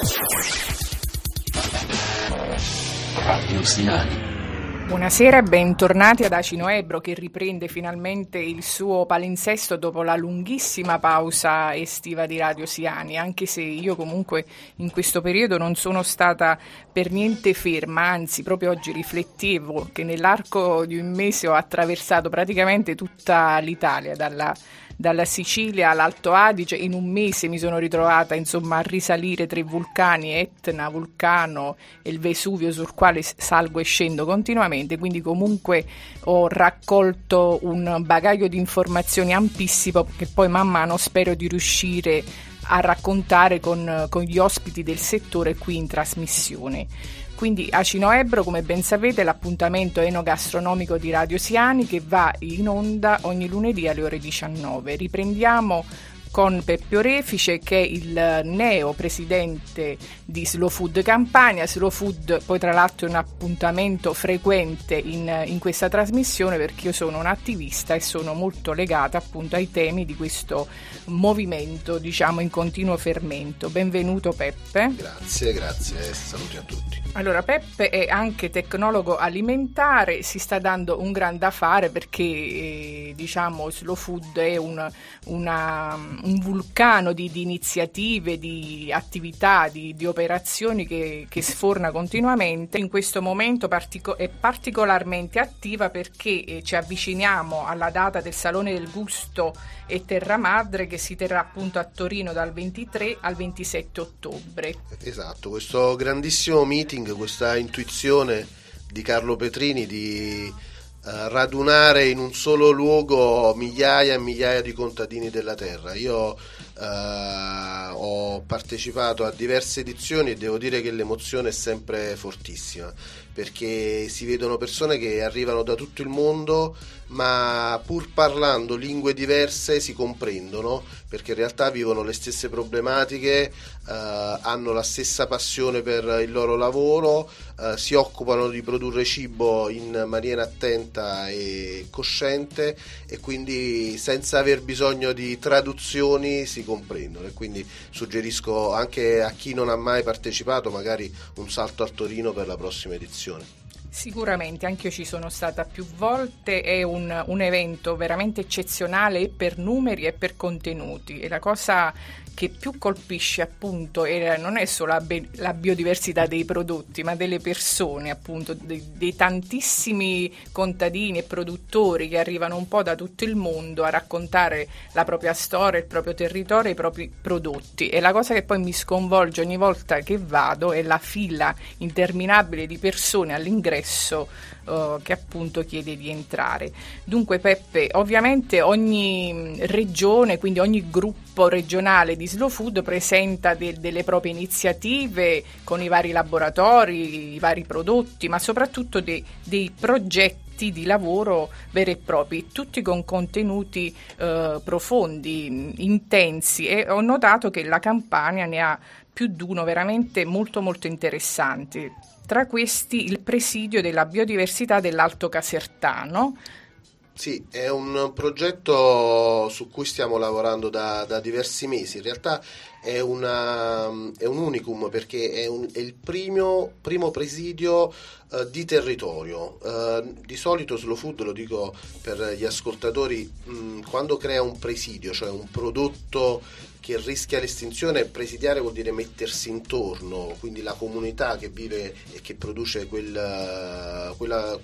Radio Siani. Buonasera e bentornati ad Acino Ebro, che riprende finalmente il suo palinsesto dopo la lunghissima pausa estiva di Radio Siani, anche se io comunque in questo periodo non sono stata per niente ferma, anzi proprio oggi riflettevo che nell'arco di un mese ho attraversato praticamente tutta l'Italia, dalla Sicilia all'Alto Adige. In un mese mi sono ritrovata insomma a risalire 3 vulcani, Etna, Vulcano e il Vesuvio, sul quale salgo e scendo continuamente, quindi comunque ho raccolto un bagaglio di informazioni ampissimo che poi man mano spero di riuscire a raccontare con gli ospiti del settore qui in trasmissione. Quindi Acino Ebro, come ben sapete, è l'appuntamento enogastronomico di Radio Siani che va in onda ogni lunedì alle ore 19. Riprendiamo con Peppe Orefice, che è il neo presidente di Slow Food Campania. Slow Food poi tra l'altro è un appuntamento frequente in questa trasmissione, perché io sono un'attivista e sono molto legata appunto ai temi di questo movimento, diciamo, in continuo fermento. Benvenuto Peppe. Grazie, saluti a tutti. Allora, Peppe è anche tecnologo alimentare, si sta dando un gran da fare perché diciamo Slow Food è un vulcano di iniziative, di attività, di operazioni che sforna continuamente. In questo momento è particolarmente attiva perché ci avviciniamo alla data del Salone del Gusto e Terra Madre, che si terrà appunto a Torino dal 23 al 27 ottobre. Esatto, questo grandissimo meeting, questa intuizione di Carlo Petrini di radunare in un solo luogo migliaia e migliaia di contadini della terra. Io ho partecipato a diverse edizioni e devo dire che l'emozione è sempre fortissima, perché si vedono persone che arrivano da tutto il mondo, ma pur parlando lingue diverse si comprendono, perché in realtà vivono le stesse problematiche, hanno la stessa passione per il loro lavoro, si occupano di produrre cibo in maniera attenta e cosciente, e quindi senza aver bisogno di traduzioni si comprendono. E quindi suggerisco anche a chi non ha mai partecipato magari un salto a Torino per la prossima edizione. Sicuramente, anche io ci sono stata più volte, è un evento veramente eccezionale per numeri e per contenuti, e la cosa che più colpisce appunto non è solo la biodiversità dei prodotti, ma delle persone, appunto dei tantissimi contadini e produttori che arrivano un po' da tutto il mondo a raccontare la propria storia, il proprio territorio, i propri prodotti. E la cosa che poi mi sconvolge ogni volta che vado è la fila interminabile di persone all'ingresso che appunto chiede di entrare. Dunque Peppe, ovviamente ogni regione, quindi ogni gruppo regionale di Slow Food presenta delle proprie iniziative con i vari laboratori, i vari prodotti, ma soprattutto dei progetti di lavoro veri e propri, tutti con contenuti profondi, intensi, e ho notato che la Campania ne ha più di uno veramente molto molto interessante. Tra questi il presidio della biodiversità dell'Alto Casertano. Sì, è un progetto su cui stiamo lavorando da diversi mesi. In realtà è un unicum, perché è il primo presidio di territorio. Di solito Slow Food, lo dico per gli ascoltatori, quando crea un presidio, cioè un prodotto che rischia l'estinzione, presidiare vuol dire mettersi intorno, quindi la comunità che vive e che produce quel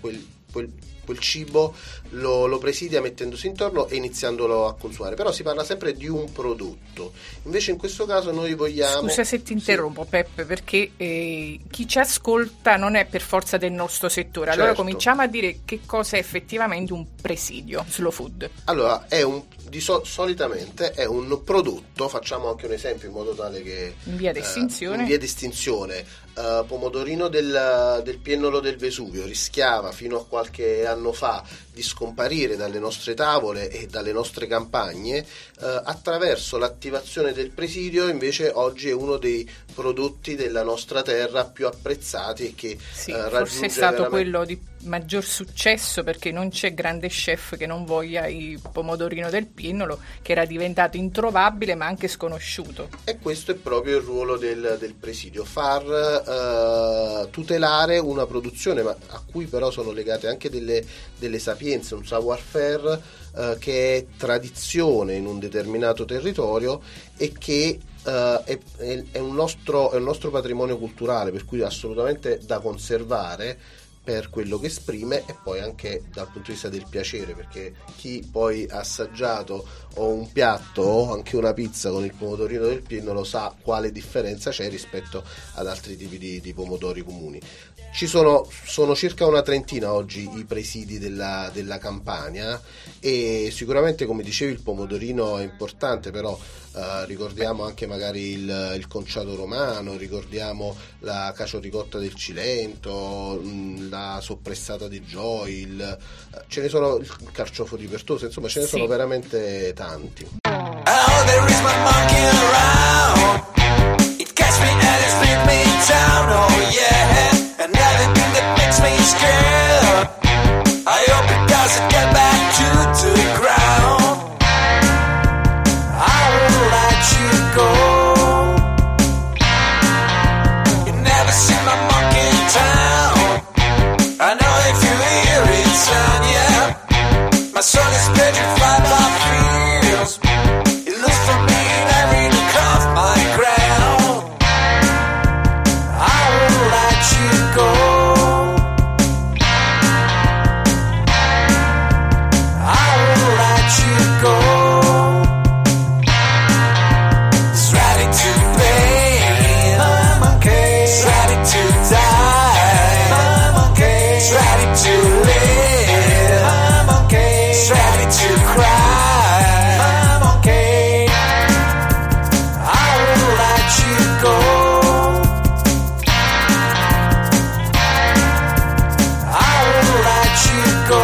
cibo lo presidia mettendosi intorno e iniziandolo a consumare. Però si parla sempre di un prodotto. Invece in questo caso noi vogliamo... Scusa se ti interrompo, sì. Peppe, perché chi ci ascolta non è per forza del nostro settore. Allora certo. Cominciamo a dire che cosa è effettivamente un presidio Slow Food. Allora, solitamente è un prodotto, facciamo anche un esempio in modo tale che... In via d'estinzione. Pomodorino del piennolo del Vesuvio rischiava fino a qualche anno fa di scomparire dalle nostre tavole e dalle nostre campagne. Attraverso l'attivazione del presidio invece oggi è uno dei prodotti della nostra terra più apprezzati e che raggiunge forse è stato quello maggior successo, perché non c'è grande chef che non voglia il pomodorino del Pinnolo, che era diventato introvabile ma anche sconosciuto. E questo è proprio il ruolo del presidio, far tutelare una produzione a cui però sono legate anche delle sapienze, un savoir-faire che è tradizione in un determinato territorio e che è un nostro patrimonio culturale, per cui assolutamente da conservare per quello che esprime, e poi anche dal punto di vista del piacere, perché chi poi ha assaggiato o un piatto o anche una pizza con il pomodorino del Pinnolo sa quale differenza c'è rispetto ad altri tipi di pomodori comuni. Sono circa una trentina oggi i presidi della Campania, e sicuramente, come dicevi, il pomodorino è importante, però ricordiamo anche magari il conciato romano, ricordiamo la cacio ricotta del Cilento, la soppressata di Gioia, ce ne sono, il carciofo di Pertosa, insomma ce ne sono veramente tanti. Oh, there is my monkey around. It catch me and it split me down, oh yeah. And everything that makes me scared, I hope it doesn't get back to the ground. I will let you go. You never see my monkey in town. I know if you hear it sound, yeah. My soul is petrified by fears. It looks for me in every nook of my ground. I will let you go. I will let you go. It's ready to play, my monkey. It's ready to die, my monkey. It's ready to live, my monkey. It's ready to cry, my monkey. I will let you go. I will let you go.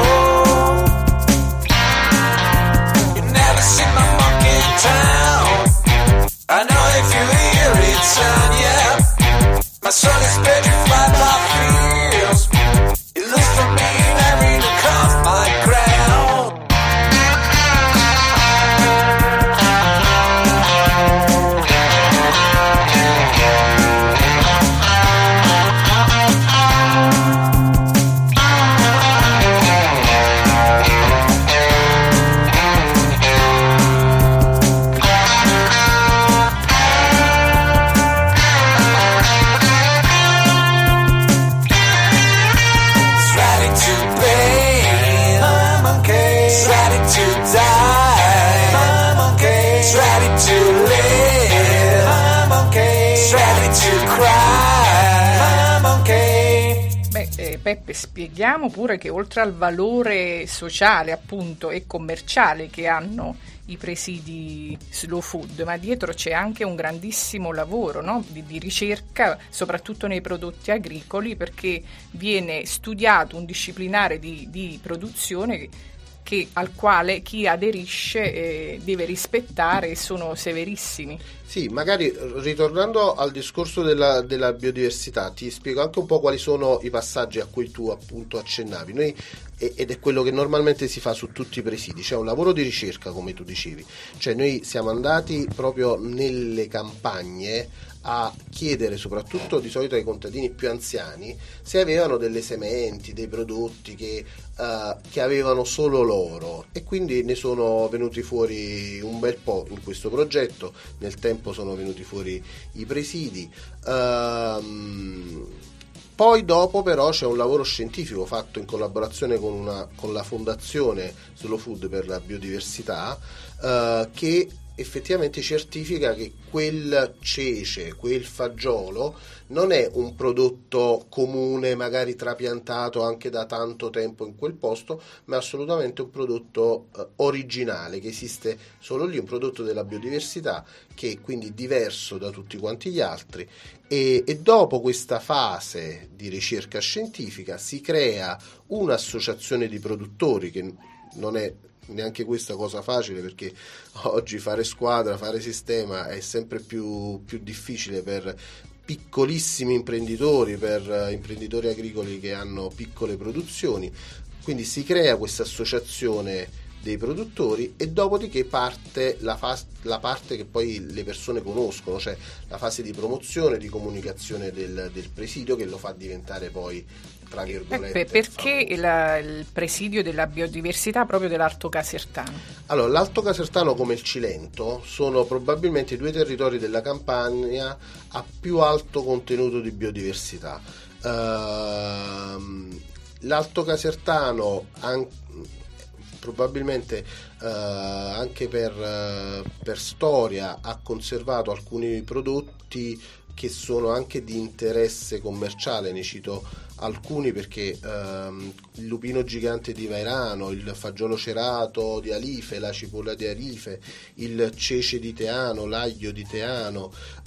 You never see my monkey in town. I know if you hear it sound, yeah. My soul is petrified by fears. It looks for me in every nook of my ground. It's ready to play, my monkey. It's ready to die, my monkey. It's ready to live, my monkey. It's ready to cry, my monkey. Peppe, spieghiamo pure che oltre al valore sociale, appunto, e commerciale che hanno i presidi slow food, ma dietro c'è anche un grandissimo lavoro, no? di ricerca, soprattutto nei prodotti agricoli, perché viene studiato un disciplinare di produzione al quale chi aderisce deve rispettare, e sono severissimi. Sì, magari ritornando al discorso della biodiversità, ti spiego anche un po' quali sono i passaggi a cui tu appunto accennavi. Noi, ed è quello che normalmente si fa su tutti i presidi, c'è un lavoro di ricerca, come tu dicevi, cioè noi siamo andati proprio nelle campagne a chiedere, soprattutto di solito ai contadini più anziani, se avevano delle sementi, dei prodotti che avevano solo loro, e quindi ne sono venuti fuori un bel po' in questo progetto. Nel tempo sono venuti fuori i presidi. Poi dopo però c'è un lavoro scientifico fatto in collaborazione con la Fondazione Slow Food per la biodiversità, che effettivamente certifica che quel cece, quel fagiolo non è un prodotto comune, magari trapiantato anche da tanto tempo in quel posto, ma è assolutamente un prodotto originale, che esiste solo lì, un prodotto della biodiversità, che è quindi diverso da tutti quanti gli altri. E dopo questa fase di ricerca scientifica si crea un'associazione di produttori, che non è neanche questa cosa facile, perché oggi fare squadra, fare sistema è sempre più difficile per piccolissimi imprenditori, per imprenditori agricoli che hanno piccole produzioni. Quindi si crea questa associazione dei produttori e dopodiché parte la parte che poi le persone conoscono, cioè la fase di promozione, di comunicazione del presidio, che lo fa diventare poi, tra virgolette, perché il presidio della biodiversità proprio dell'Alto Casertano? Allora, l'Alto Casertano come il Cilento sono probabilmente i due territori della Campania a più alto contenuto di biodiversità. L'Alto Casertano probabilmente anche per storia ha conservato alcuni prodotti che sono anche di interesse commerciale. Ne cito alcuni perché il lupino gigante di Vairano, il fagiolo cerato di Alife, la cipolla di Alife, il cece di Teano, l'aglio di Teano,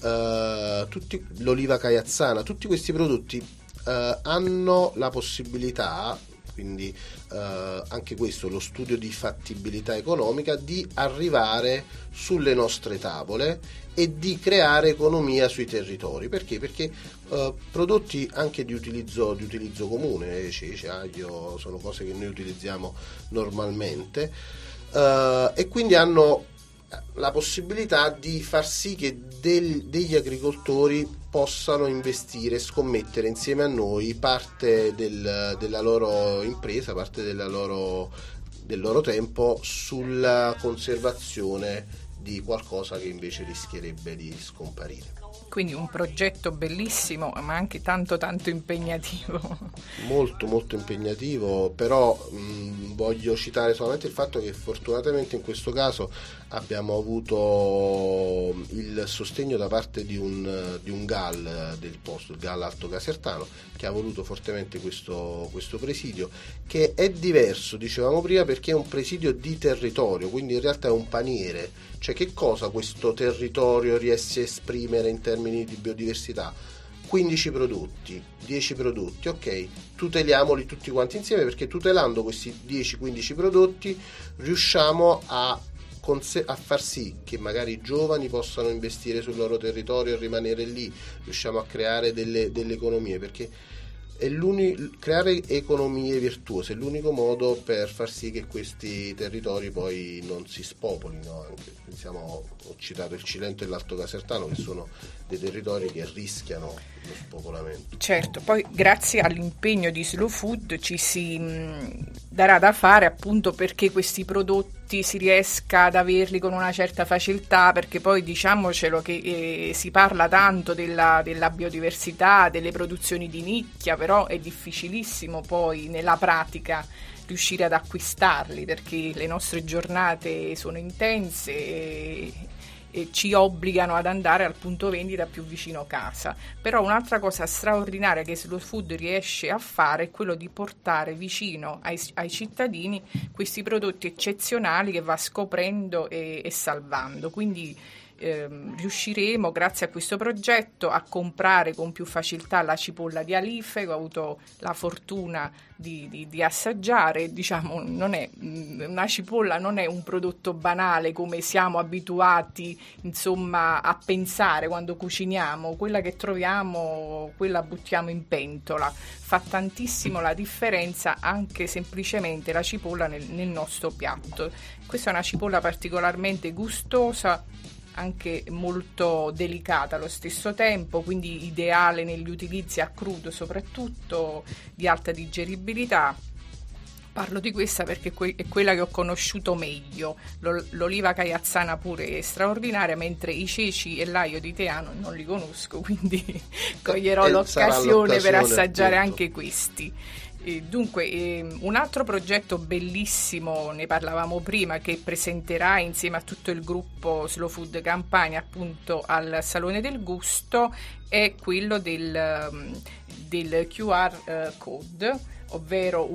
l'oliva caiazzana, tutti questi prodotti hanno la possibilità, quindi anche questo, lo studio di fattibilità economica, di arrivare sulle nostre tavole e di creare economia sui territori. Perché? Perché prodotti anche di utilizzo comune, cece, aglio, sono cose che noi utilizziamo normalmente, e quindi hanno la possibilità di far sì che degli agricoltori possano investire, scommettere insieme a noi parte della loro impresa, parte del loro tempo sulla conservazione di qualcosa che invece rischierebbe di scomparire. Quindi un progetto bellissimo, ma anche tanto impegnativo. Molto molto impegnativo, però voglio citare solamente il fatto che fortunatamente in questo caso abbiamo avuto il sostegno da parte di un GAL del posto, il GAL Alto Casertano, che ha voluto fortemente questo presidio, che è diverso, dicevamo prima, perché è un presidio di territorio, quindi in realtà è un paniere. Cioè, che cosa questo territorio riesce a esprimere in termini di biodiversità? 15 prodotti, 10 prodotti, ok, tuteliamoli tutti quanti insieme, perché tutelando questi 10-15 prodotti riusciamo a far sì che magari i giovani possano investire sul loro territorio e rimanere lì, riusciamo a creare delle economie, perché creare economie virtuose è l'unico modo per far sì che questi territori poi non si spopolino. Anche ho citato il Cilento e l'Alto Casertano, che sono dei territori che rischiano lo spopolamento. Certo, poi grazie all'impegno di Slow Food ci si darà da fare, appunto, perché questi prodotti si riesca ad averli con una certa facilità, perché poi diciamocelo che si parla tanto della biodiversità, delle produzioni di nicchia, però è difficilissimo poi nella pratica riuscire ad acquistarli, perché le nostre giornate sono intense e ci obbligano ad andare al punto vendita più vicino casa. Però un'altra cosa straordinaria che Slow Food riesce a fare è quello di portare vicino ai cittadini questi prodotti eccezionali che va scoprendo e salvando. Quindi riusciremo, grazie a questo progetto, a comprare con più facilità la cipolla di Alife, che ho avuto la fortuna di assaggiare. Diciamo, una cipolla non è un prodotto banale come siamo abituati, insomma, a pensare quando cuciniamo. Quella che troviamo, quella buttiamo in pentola. Fa tantissimo la differenza anche semplicemente la cipolla nel nostro piatto. Questa è una cipolla particolarmente gustosa, anche molto delicata allo stesso tempo, quindi ideale negli utilizzi a crudo, soprattutto di alta digeribilità. Parlo di questa perché è quella che ho conosciuto meglio. L'oliva caiazzana pure è straordinaria, mentre i ceci e l'aglio di Teano non li conosco, quindi coglierò l'occasione per assaggiare anche questi. Dunque, un altro progetto bellissimo, ne parlavamo prima, che presenterà insieme a tutto il gruppo Slow Food Campania appunto al Salone del Gusto, è quello del QR code, ovvero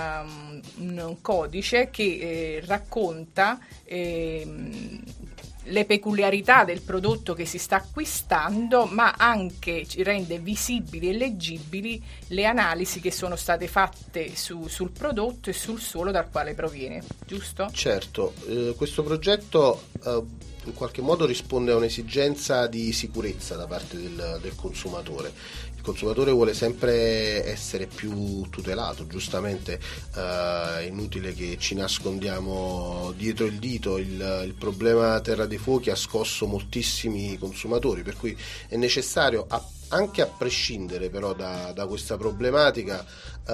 un codice che racconta le peculiarità del prodotto che si sta acquistando, ma anche ci rende visibili e leggibili le analisi che sono state fatte sul prodotto e sul suolo dal quale proviene, giusto? Certo, questo progetto in qualche modo risponde a un'esigenza di sicurezza da parte del consumatore. Il consumatore vuole sempre essere più tutelato, giustamente è inutile che ci nascondiamo dietro il dito, il problema Terra dei Fuochi ha scosso moltissimi consumatori, per cui è necessario, anche a prescindere però da questa problematica,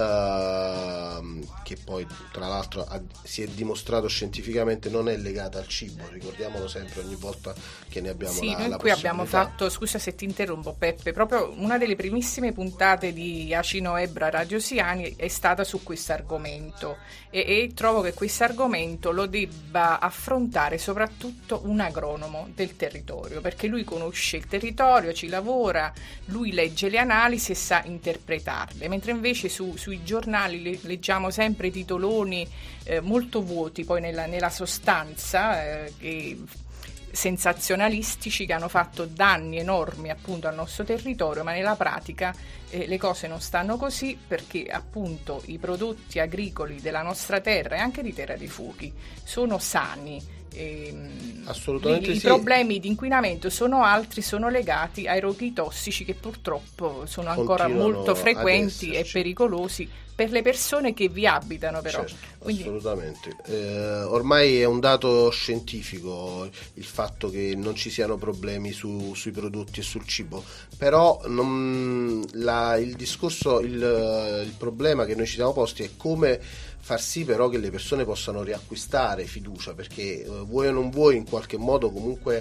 che poi tra l'altro si è dimostrato scientificamente non è legata al cibo, ricordiamolo sempre ogni volta che ne abbiamo la noi qui abbiamo fatto, scusa se ti interrompo Peppe, proprio una delle primissime puntate di Acino Ebra Radio Siani è stata su questo argomento e trovo che questo argomento lo debba affrontare soprattutto un agronomo del territorio, perché lui conosce il territorio, ci lavora, lui legge le analisi e sa interpretarle, mentre invece sui giornali leggiamo sempre titoloni molto vuoti poi nella sostanza, sensazionalistici, che hanno fatto danni enormi appunto al nostro territorio, ma nella pratica le cose non stanno così, perché appunto i prodotti agricoli della nostra terra e anche di Terra dei Fuochi sono sani. Assolutamente I problemi di inquinamento sono altri, sono legati ai roghi tossici che purtroppo sono ancora molto frequenti e pericolosi per le persone che vi abitano, però. Certo, quindi... assolutamente. Ormai è un dato scientifico il fatto che non ci siano problemi sui prodotti e sul cibo, però il discorso, il problema che noi ci siamo posti è come far sì però che le persone possano riacquistare fiducia, perché vuoi o non vuoi in qualche modo comunque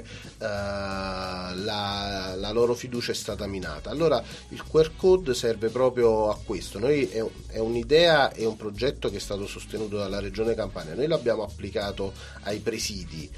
la loro fiducia è stata minata. Allora il QR code serve proprio a questo. Noi è un'idea e un progetto che è stato sostenuto dalla Regione Campania, noi l'abbiamo applicato ai presidi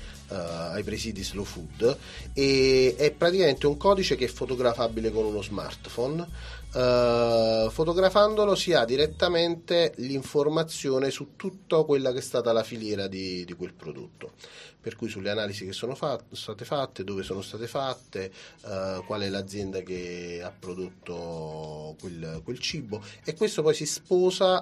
slow food, e è praticamente un codice che è fotografabile con uno smartphone. Fotografandolo si ha direttamente l'informazione su tutta quella che è stata la filiera di quel prodotto, per cui sulle analisi che sono state fatte, dove sono state fatte, qual è l'azienda che ha prodotto quel cibo, e questo poi si sposa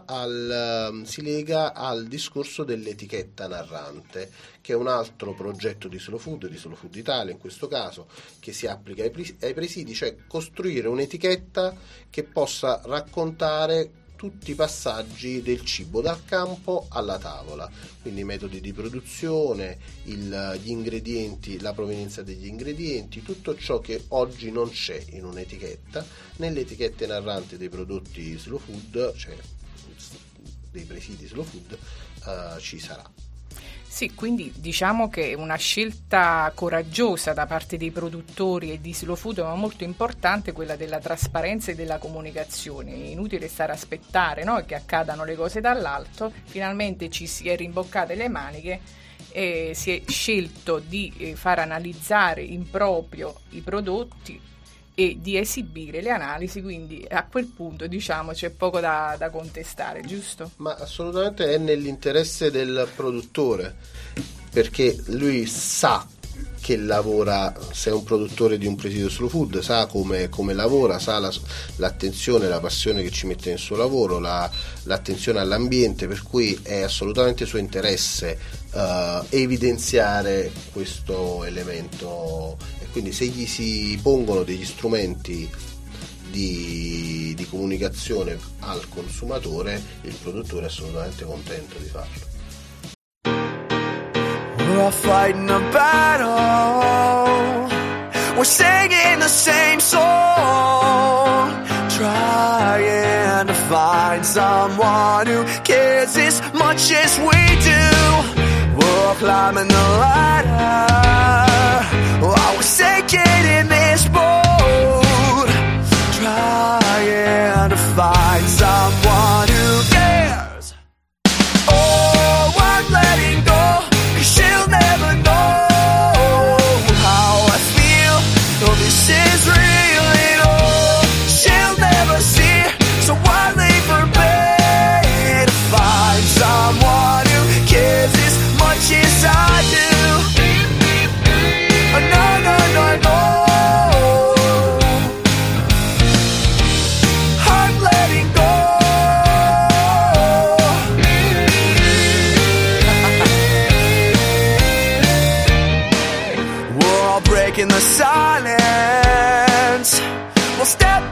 si lega al discorso dell'etichetta narrante, che è un altro progetto di Slow Food Italia in questo caso, che si applica ai presidi, cioè costruire un'etichetta che possa raccontare tutti i passaggi del cibo dal campo alla tavola, quindi i metodi di produzione, gli ingredienti, la provenienza degli ingredienti, tutto ciò che oggi non c'è in un'etichetta, nelle etichette narranti dei prodotti slow food, cioè dei presidi slow food, ci sarà. Sì, quindi diciamo che è una scelta coraggiosa da parte dei produttori e di slow food, ma molto importante quella della trasparenza e della comunicazione. È inutile stare a aspettare, no, che accadano le cose dall'alto, finalmente ci si è rimboccate le maniche e si è scelto di far analizzare in proprio i prodotti e di esibire le analisi, quindi a quel punto diciamo c'è poco da contestare, giusto? Ma assolutamente è nell'interesse del produttore, perché lui sa che lavora, se è un produttore di un presidio slow food, sa come lavora, sa l'attenzione, la passione che ci mette nel suo lavoro, l'attenzione all'ambiente, per cui è assolutamente suo interesse evidenziare questo elemento, e quindi se gli si pongono degli strumenti di comunicazione al consumatore, il produttore è assolutamente contento di farlo. We're all fighting a battle, we're singing the same song, trying to find someone who cares as much as we do. We're all climbing the ladder, while we're sinking in this boat, trying to find someone who cares. Oh, I'm letting go, 'cause she'll never know how I feel. No, this is real at all. She'll never see, so I leave her bed to find someone who cares as much as I do. No, no, no, no.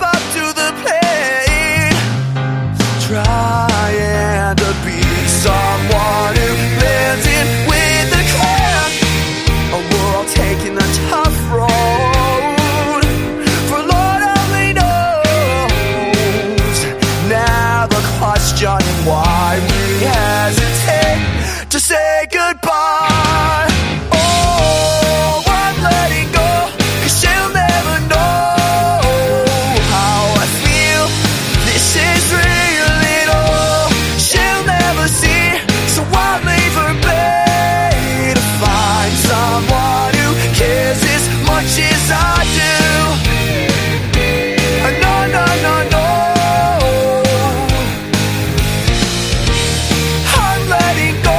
up to the plate, trying to be someone who blends in with the crowd. We're all taking a tough road, for Lord only knows now the question why we hesitate to say goodbye. Oh, I'm letting go, 'cause she'll never know how I feel. This is real at all. She'll never see, so I'll leave her be to find someone who cares as much as I do. No, no, no, no. I'm letting go.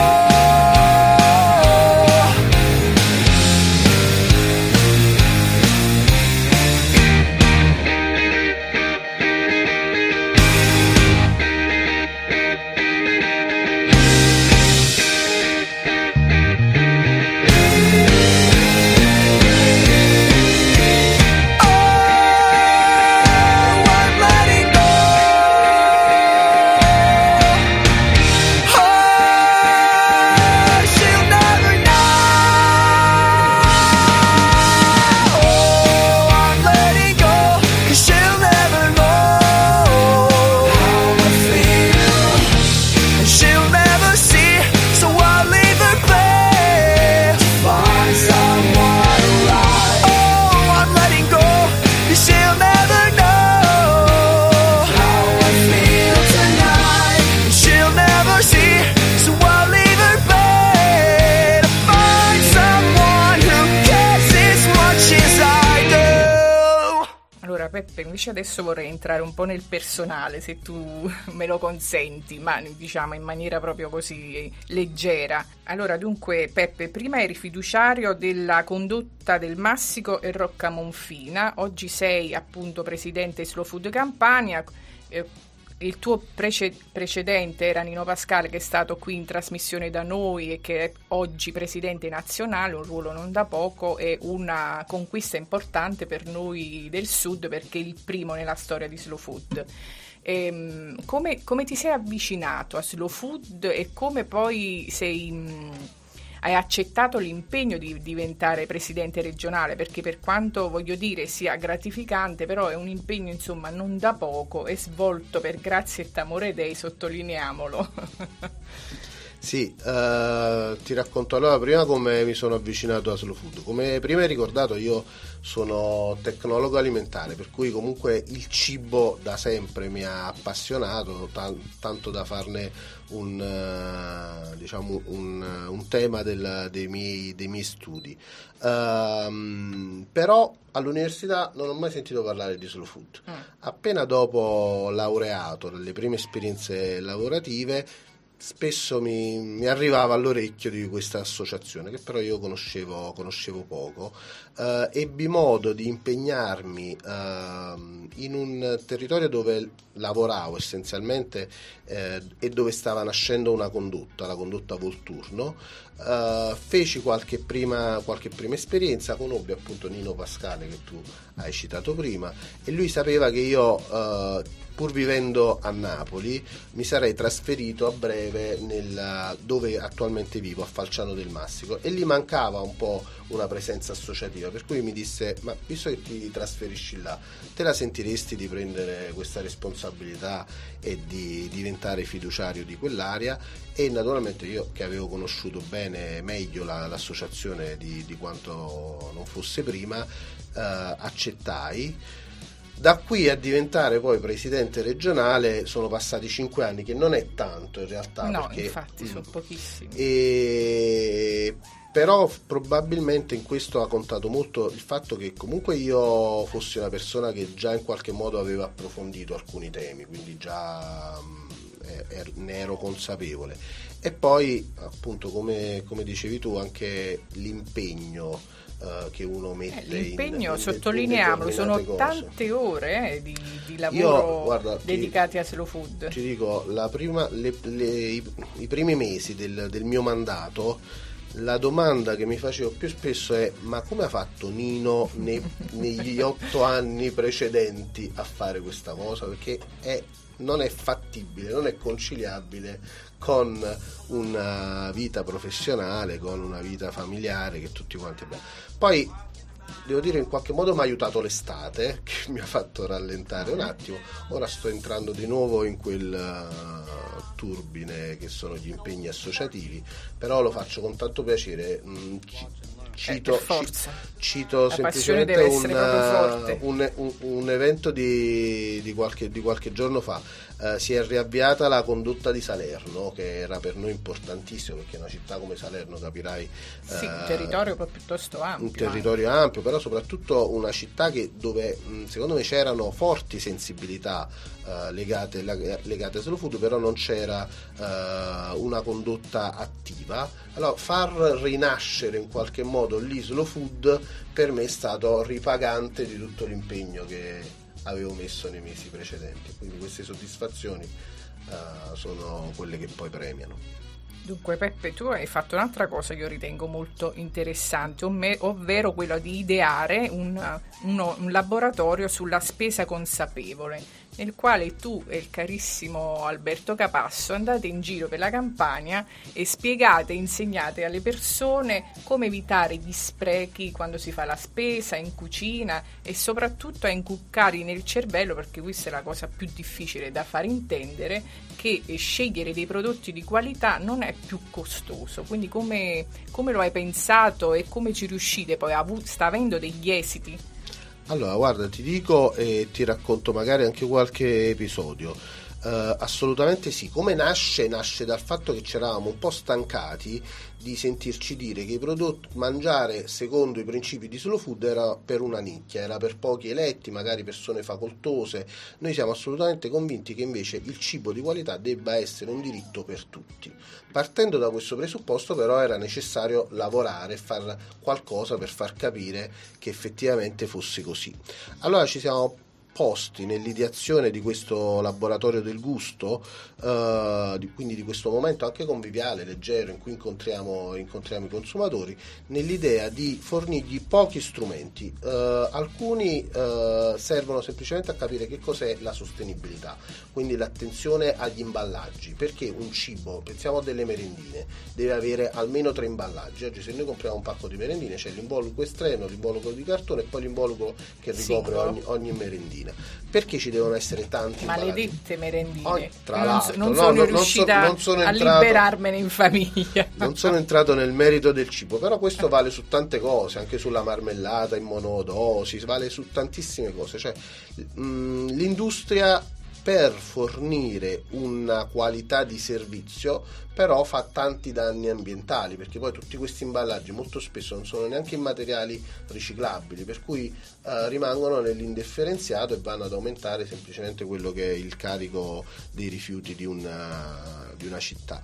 Peppe, invece adesso vorrei entrare un po' nel personale, se tu me lo consenti, ma diciamo in maniera proprio così leggera. Allora, dunque, Peppe, prima eri fiduciario della condotta del Massico e Rocca Monfina, oggi sei appunto presidente Slow Food Campania. Il tuo precedente era Nino Pascale, che è stato qui in trasmissione da noi e che è oggi presidente nazionale, un ruolo non da poco e una conquista importante per noi del Sud, perché è il primo nella storia di Slow Food. Come ti sei avvicinato a Slow Food e come poi hai accettato l'impegno di diventare presidente regionale? Perché per quanto, voglio dire, sia gratificante, però è un impegno insomma non da poco e svolto per grazia e amore dei, sottolineiamolo. Sì, ti racconto allora prima come mi sono avvicinato a Slow Food. Come prima hai ricordato, io sono tecnologo alimentare, per cui comunque il cibo da sempre mi ha appassionato, tanto da farne un tema dei miei studi. Però all'università non ho mai sentito parlare di Slow Food. Appena dopo laureato, nelle prime esperienze lavorative, spesso mi arrivava all'orecchio di questa associazione, che però io conoscevo poco. Ebbi modo di impegnarmi in un territorio dove lavoravo essenzialmente e dove stava nascendo una condotta, la condotta Volturno. Feci qualche prima esperienza, conobbi appunto Nino Pascale, che tu hai citato prima, e lui sapeva che io, pur vivendo a Napoli, mi sarei trasferito a breve dove attualmente vivo, a Falciano del Massico, e gli mancava un po' una presenza associativa, per cui mi disse: ma visto che ti trasferisci là, te la sentiresti di prendere questa responsabilità e di diventare fiduciario di quell'area? E naturalmente io, che avevo conosciuto meglio l'associazione di quanto non fosse prima, accettai. Da qui a diventare poi presidente regionale sono passati 5 anni, che non è tanto in realtà. No, perché, infatti sono pochissimi. Però probabilmente in questo ha contato molto il fatto che comunque io fossi una persona che già in qualche modo aveva approfondito alcuni temi, quindi già ne ero consapevole. E poi appunto, come dicevi tu, anche l'impegno che uno mette. L'impegno, sottolineiamolo, sono cose. Tante ore di lavoro dedicati a Slow Food. Ti dico, i primi mesi del mio mandato la domanda che mi facevo più spesso è: ma come ha fatto Nino negli 8 anni precedenti a fare questa cosa? Perché non è fattibile, non è conciliabile con una vita professionale, con una vita familiare che tutti quanti abbiamo. Poi devo dire, in qualche modo mi ha aiutato l'estate, che mi ha fatto rallentare un attimo. Ora sto entrando di nuovo in quel turbine che sono gli impegni associativi, però lo faccio con tanto piacere. Cito semplicemente un evento di qualche giorno fa. Si è riavviata la condotta di Salerno, che era per noi importantissimo, perché una città come Salerno, capirai, un territorio piuttosto ampio, un territorio ampio, però soprattutto una città dove secondo me c'erano forti sensibilità legate a Slow Food, però non c'era una condotta attiva. Allora, far rinascere in qualche modo lì Slow Food per me è stato ripagante di tutto l'impegno che avevo messo nei mesi precedenti, quindi queste soddisfazioni sono quelle che poi premiano. Dunque Peppe, tu hai fatto un'altra cosa che io ritengo molto interessante, ovvero quello di ideare un laboratorio sulla spesa consapevole, nel quale tu e il carissimo Alberto Capasso andate in giro per la Campania e spiegate, insegnate alle persone come evitare gli sprechi quando si fa la spesa in cucina, e soprattutto a inculcare nel cervello, perché questa è la cosa più difficile da far intendere, che scegliere dei prodotti di qualità non è più costoso. Quindi come lo hai pensato e come ci riuscite poi? Sta avendo degli esiti? Allora, guarda, ti dico e ti racconto magari anche qualche episodio. Assolutamente sì. Come nasce dal fatto che ci eravamo un po' stancati di sentirci dire che i prodotti, mangiare secondo i principi di Slow Food era per una nicchia, era per pochi eletti, magari persone facoltose. Noi siamo assolutamente convinti che invece il cibo di qualità debba essere un diritto per tutti. Partendo da questo presupposto, però, era necessario lavorare e fare qualcosa per far capire che effettivamente fosse così. Allora ci siamo posti nell'ideazione di questo laboratorio del gusto, quindi di questo momento anche conviviale, leggero, in cui incontriamo i consumatori, nell'idea di fornirgli pochi strumenti. Alcuni servono semplicemente a capire che cos'è la sostenibilità, quindi l'attenzione agli imballaggi, perché un cibo, pensiamo a delle merendine, deve avere almeno 3 imballaggi. Oggi se noi compriamo un pacco di merendine c'è l'involucro esterno, l'involucro di cartone e poi l'involucro che ricopre ogni merendina. Perché ci devono essere tanti maledette merendine? Tra l'altro, non sono riuscita a liberarmene in famiglia. Non sono entrato nel merito del cibo, però questo vale su tante cose, anche sulla marmellata in monodosi, vale su tantissime cose. Cioè, l'industria, per fornire una qualità di servizio, però fa tanti danni ambientali, perché poi tutti questi imballaggi molto spesso non sono neanche in materiali riciclabili, per cui rimangono nell'indifferenziato e vanno ad aumentare semplicemente quello che è il carico dei rifiuti di una città.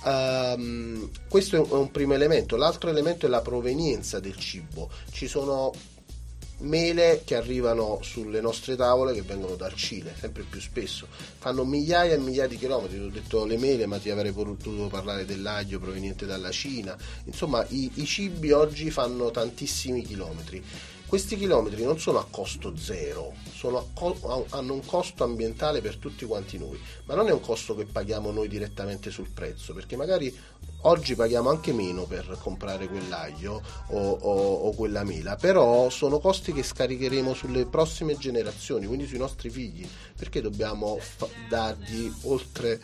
Questo è un primo elemento. L'altro elemento è la provenienza del cibo. Ci sono mele che arrivano sulle nostre tavole che vengono dal Cile, sempre più spesso, fanno migliaia e migliaia di chilometri. Ho detto le mele, ma ti avrei potuto parlare dell'aglio proveniente dalla Cina. Insomma, i cibi oggi fanno tantissimi chilometri. Questi chilometri non sono a costo zero, hanno un costo ambientale per tutti quanti noi, ma non è un costo che paghiamo noi direttamente sul prezzo, perché magari oggi paghiamo anche meno per comprare quell'aglio o quella mela, però sono costi che scaricheremo sulle prossime generazioni, quindi sui nostri figli, perché dobbiamo dargli, oltre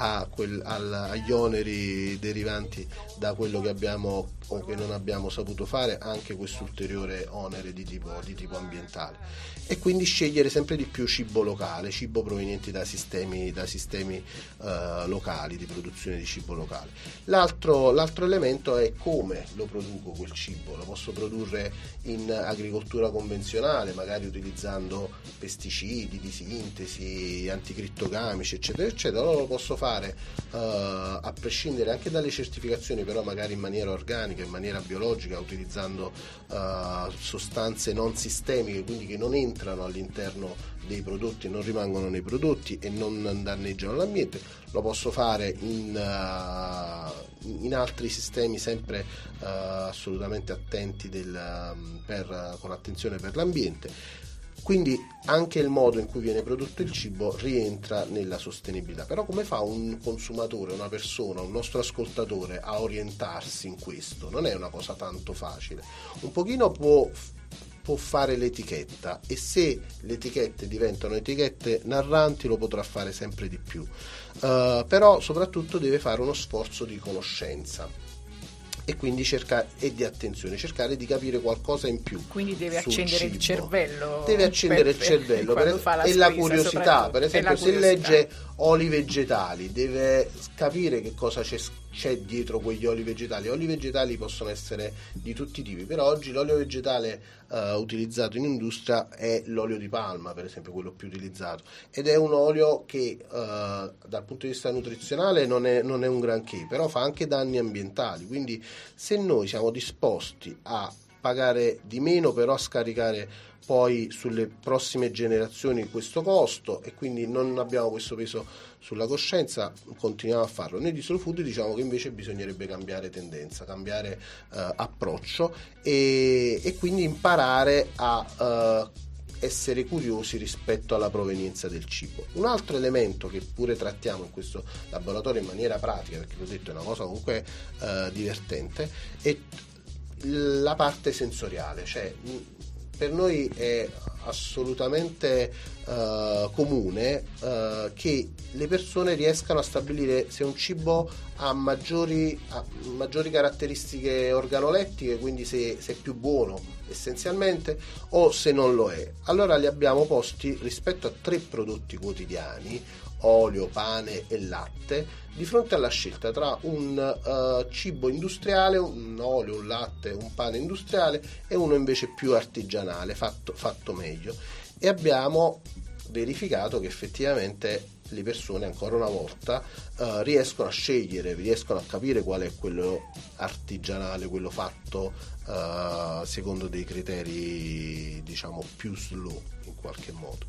agli oneri derivanti da quello che abbiamo o che non abbiamo saputo fare, anche questo ulteriore onere di tipo ambientale. E quindi scegliere sempre di più cibo locale, cibo proveniente da sistemi locali, di produzione di cibo locale. L'altro elemento è come lo produco quel cibo. Lo posso produrre in agricoltura convenzionale, magari utilizzando pesticidi di sintesi, anticrittocamici, eccetera eccetera. Allora lo posso fare a prescindere anche dalle certificazioni, però magari in maniera organica, in maniera biologica, utilizzando sostanze non sistemiche, quindi che non entrano all'interno dei prodotti non rimangono nei prodotti e non danneggiano l'ambiente. Lo posso fare in altri sistemi sempre assolutamente attenti con attenzione per l'ambiente. Quindi anche il modo in cui viene prodotto il cibo rientra nella sostenibilità. Però come fa un consumatore, una persona, un nostro ascoltatore a orientarsi in questo? Non è una cosa tanto facile. Un pochino può fare l'etichetta, e se le etichette diventano etichette narranti lo potrà fare sempre di più, però soprattutto deve fare uno sforzo di conoscenza e quindi cercare di attenzione, cercare di capire qualcosa in più. Quindi deve accendere il cervello. Deve accendere il cervello e la curiosità. Per esempio, se legge oli vegetali, deve capire che cosa c'è dietro quegli oli vegetali. Oli vegetali possono essere di tutti i tipi, però oggi l'olio vegetale utilizzato in industria è l'olio di palma, per esempio, quello più utilizzato, ed è un olio che dal punto di vista nutrizionale non è un granché, però fa anche danni ambientali. Quindi se noi siamo disposti a pagare di meno, però a scaricare poi sulle prossime generazioni questo costo, e quindi non abbiamo questo peso sulla coscienza, continuiamo a farlo. Noi di Slow Food diciamo che invece bisognerebbe cambiare tendenza, cambiare approccio e quindi imparare a essere curiosi rispetto alla provenienza del cibo. Un altro elemento che pure trattiamo in questo laboratorio in maniera pratica, perché l'ho detto è una cosa comunque divertente, è la parte sensoriale. Cioè, per noi è assolutamente comune che le persone riescano a stabilire se un cibo ha maggiori caratteristiche organolettiche, quindi se è più buono essenzialmente, o se non lo è. Allora li abbiamo posti rispetto a 3 prodotti quotidiani, olio, pane e latte, di fronte alla scelta tra un cibo industriale, un olio, un latte, un pane industriale, e uno invece più artigianale, fatto meglio, e abbiamo verificato che effettivamente le persone ancora una volta riescono a scegliere, riescono a capire qual è quello artigianale, quello fatto secondo dei criteri diciamo più slow in qualche modo.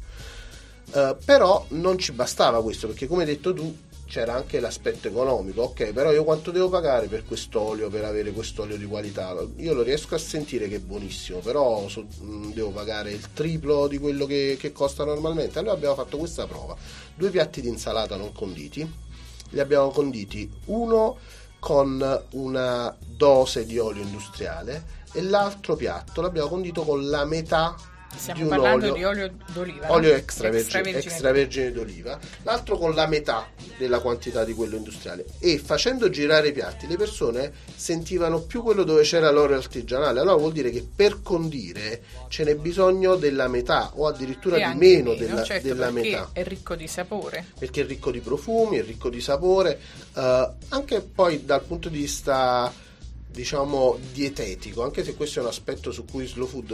Però non ci bastava questo, perché come hai detto tu c'era anche l'aspetto economico. Ok, però io quanto devo pagare per quest'olio, per avere quest'olio di qualità? Io lo riesco a sentire che è buonissimo, però devo pagare il triplo di quello che costa normalmente. Allora abbiamo fatto questa prova: 2 piatti di insalata non conditi, li abbiamo conditi uno con una dose di olio industriale e l'altro piatto l'abbiamo condito con la metà. Stiamo parlando di olio d'oliva, olio extravergine d'oliva, l'altro con la metà della quantità di quello industriale, e facendo girare i piatti le persone sentivano più quello dove c'era l'olio artigianale. Allora vuol dire che per condire ce n'è bisogno della metà o addirittura di meno della metà. È ricco di sapore, perché è ricco di profumi, è ricco di sapore, anche poi dal punto di vista diciamo dietetico, anche se questo è un aspetto su cui Slow Food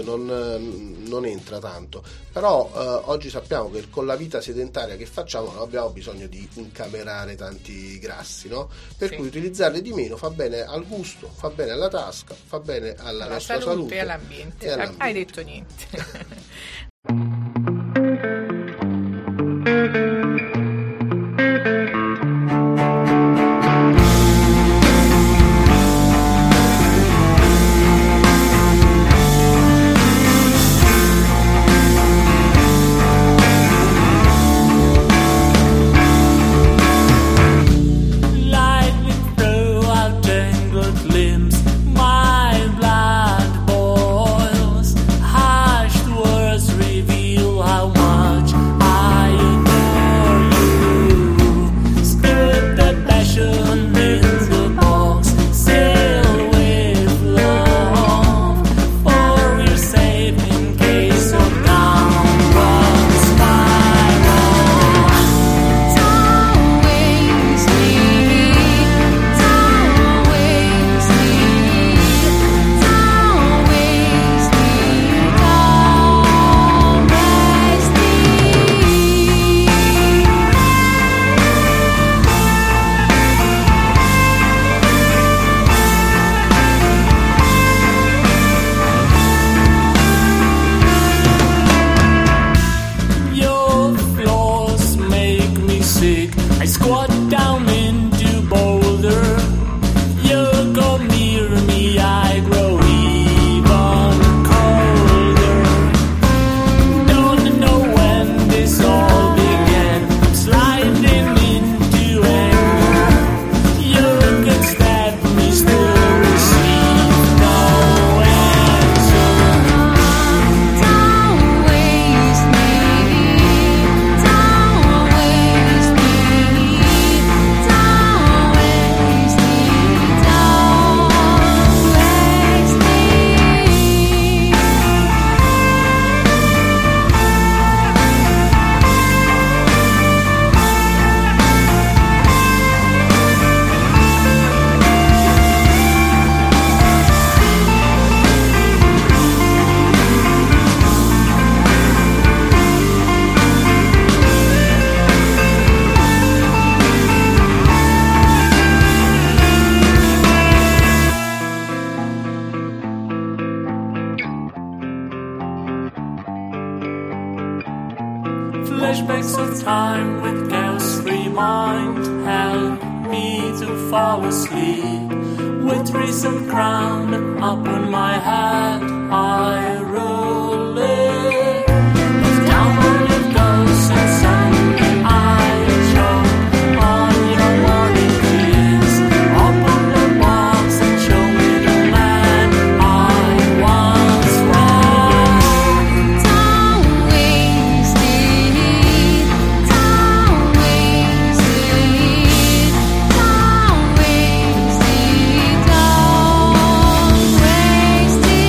non entra tanto, però oggi sappiamo che con la vita sedentaria che facciamo non abbiamo bisogno di incamerare tanti grassi, no? Per cui utilizzarli di meno fa bene al gusto, fa bene alla tasca, fa bene alla nostra salute e all'ambiente. Hai detto niente. My blood boils, hushed words reveal time with chaos-free mind, help me to fall asleep. With reason crowned upon my head, I rule it. Down on it goes, and someday I choke on your morning kiss. Open the box and show me the man I once was. Don't waste it. Don't waste it. Don't waste it. Don't waste it.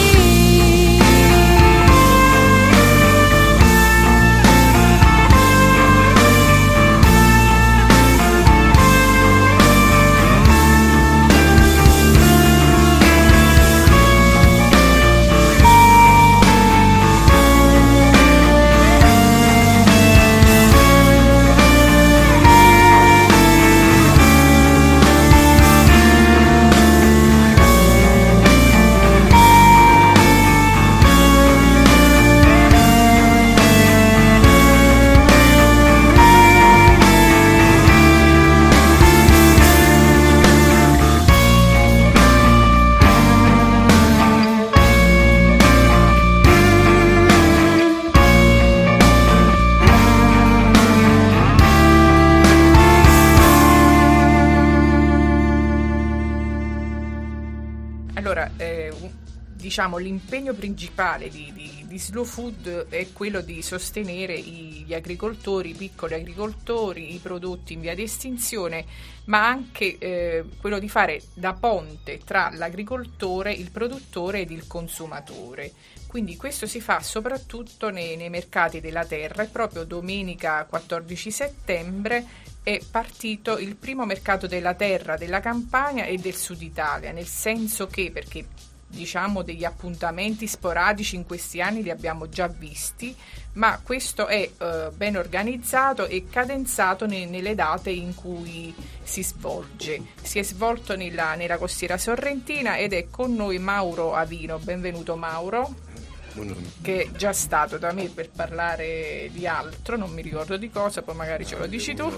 Allora, diciamo l'impegno principale di Slow Food è quello di sostenere gli agricoltori, i piccoli agricoltori, i prodotti in via di estinzione, ma anche quello di fare da ponte tra l'agricoltore, il produttore ed il consumatore. Quindi questo si fa soprattutto nei mercati della terra, e proprio domenica 14 settembre è partito il primo mercato della terra della Campania e del Sud Italia, nel senso che, perché diciamo degli appuntamenti sporadici in questi anni li abbiamo già visti, ma questo è ben organizzato e cadenzato nelle date in cui si svolge. Si è svolto nella costiera sorrentina ed è con noi Mauro Avino. Benvenuto Mauro. Buongiorno. Che è già stato da me per parlare di altro, non mi ricordo di cosa, poi magari ce lo dici tu.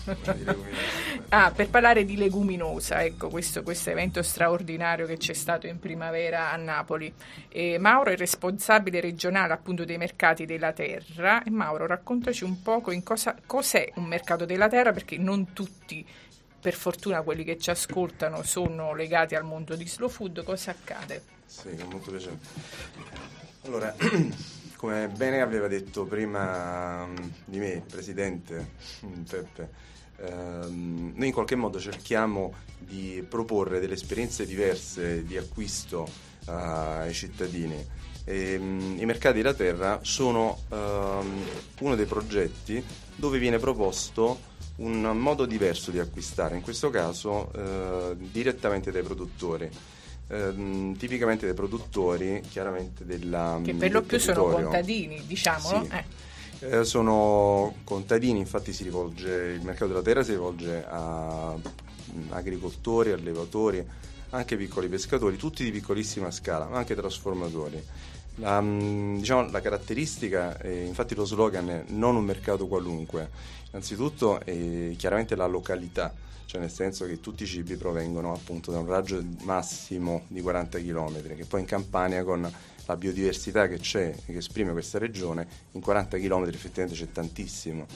Per parlare di leguminosa, ecco, questo evento straordinario che c'è stato in primavera a Napoli. Mauro è responsabile regionale appunto dei mercati della terra. E Mauro, raccontaci un poco cos'è un mercato della terra, perché non tutti, per fortuna quelli che ci ascoltano, sono legati al mondo di Slow Food. Cosa accade? Sì, con molto piacere. Allora, come bene aveva detto prima di me il presidente Peppe, noi in qualche modo cerchiamo di proporre delle esperienze diverse di acquisto ai cittadini. I mercati della terra sono uno dei progetti dove viene proposto un modo diverso di acquistare, in questo caso direttamente dai produttori. Tipicamente dei produttori, chiaramente che per lo più sono contadini, diciamo. Sì. Sono contadini, infatti il mercato della terra si rivolge a agricoltori, allevatori, anche piccoli pescatori, tutti di piccolissima scala, ma anche trasformatori. La caratteristica, infatti lo slogan è non un mercato qualunque, innanzitutto è chiaramente la località, cioè nel senso che tutti i cibi provengono appunto da un raggio massimo di 40 km, che poi in Campania, con la biodiversità che c'è e che esprime questa regione, in 40 km effettivamente c'è tantissimo,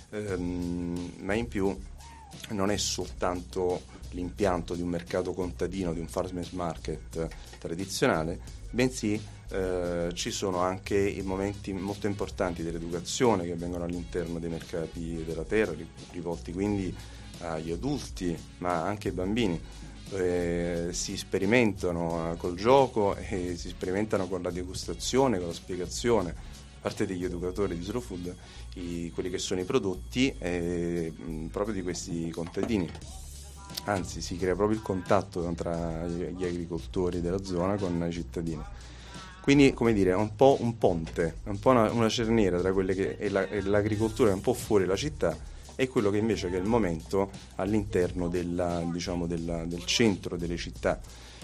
ma in più non è soltanto l'impianto di un mercato contadino, di un farmers market tradizionale, bensì ci sono anche i momenti molto importanti dell'educazione che avvengono all'interno dei mercati della terra, rivolti quindi agli adulti ma anche ai bambini. Si sperimentano col gioco e si sperimentano con la degustazione, con la spiegazione, a parte degli educatori di Slow Food, quelli che sono i prodotti proprio di questi contadini. Anzi, si crea proprio il contatto tra gli agricoltori della zona con i cittadini. Quindi, come dire, è un po' un ponte, è un po' una cerniera tra quelle che è l'agricoltura, è un po' fuori la città, e quello che invece che è il momento all'interno del centro delle città.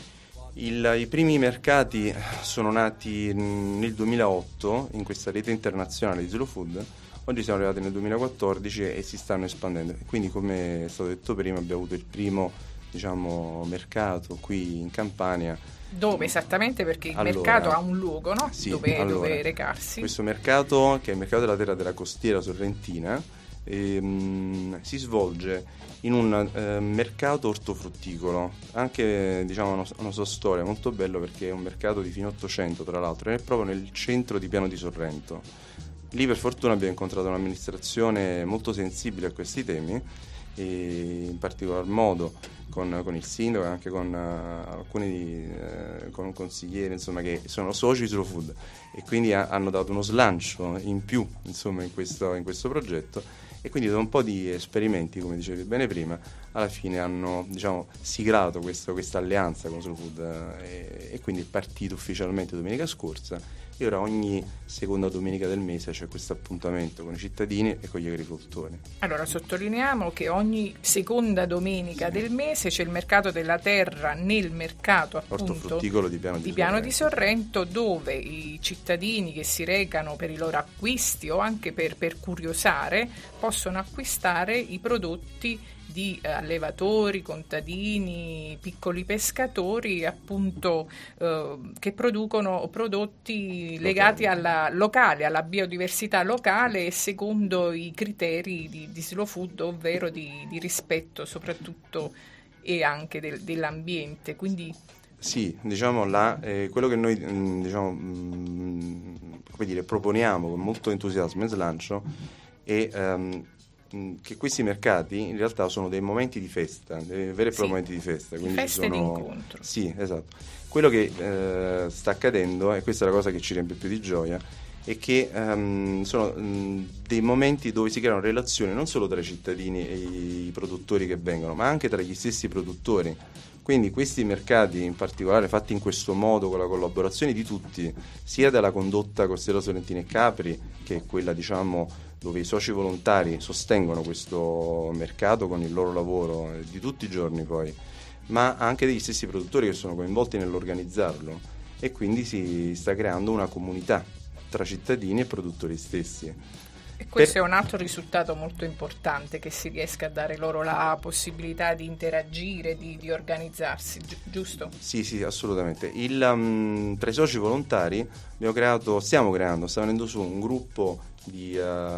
I primi mercati sono nati nel 2008 in questa rete internazionale di Slow Food, Oggi siamo arrivati nel 2014 e si stanno espandendo. Quindi, come è stato detto prima, abbiamo avuto il primo, diciamo, mercato qui in Campania. Dove esattamente? Perché il Allora, mercato ha un luogo, no? sì, dove allora, recarsi. Questo mercato, che è il mercato della terra della costiera sorrentina, si svolge in un mercato ortofrutticolo, anche, diciamo, una sua storia molto bello, perché è un mercato di fine 800, tra l'altro, è proprio nel centro di Piano di Sorrento. Lì per fortuna abbiamo incontrato un'amministrazione molto sensibile a questi temi, e in particolar modo con il sindaco e anche con alcuni con un consigliere, insomma, che sono soci Slow Food, e quindi hanno dato uno slancio in più, insomma, in questo progetto, e quindi da un po' di esperimenti, come dicevi bene prima, alla fine hanno, diciamo, siglato questa alleanza con Slow Food, e quindi è partito ufficialmente domenica scorsa, e ora ogni seconda domenica del mese c'è questo appuntamento con i cittadini e con gli agricoltori. Allora, sottolineiamo che ogni seconda domenica del mese c'è il mercato della terra nel mercato, appunto, Ortofrutticolo di Piano di Sorrento, dove i cittadini che si recano per i loro acquisti o anche per curiosare possono acquistare i prodotti di allevatori, contadini, piccoli pescatori, appunto, che producono prodotti legati alla locale, alla biodiversità locale, secondo i criteri di Slow Food, ovvero di rispetto soprattutto e anche dell'ambiente. Quindi sì, diciamo quello che noi come dire, proponiamo con molto entusiasmo e slancio è che questi mercati in realtà sono dei momenti di festa, dei veri e propri momenti di festa. Quindi feste di incontro. Sì, esatto. Quello che sta accadendo, e questa è la cosa che ci riempie più di gioia, è che sono dei momenti dove si creano relazioni non solo tra i cittadini e i produttori che vengono, ma anche tra gli stessi produttori. Quindi questi mercati, in particolare fatti in questo modo, con la collaborazione di tutti, sia della condotta Costiera Sorrentina e Capri, che è quella, diciamo, dove i soci volontari sostengono questo mercato con il loro lavoro di tutti i giorni poi, ma anche degli stessi produttori che sono coinvolti nell'organizzarlo, e quindi si sta creando una comunità tra cittadini e produttori stessi. E questo è un altro risultato molto importante, che si riesca a dare loro la possibilità di interagire, di organizzarsi, giusto? Sì, assolutamente. Tra i soci volontari stiamo venendo su un gruppo di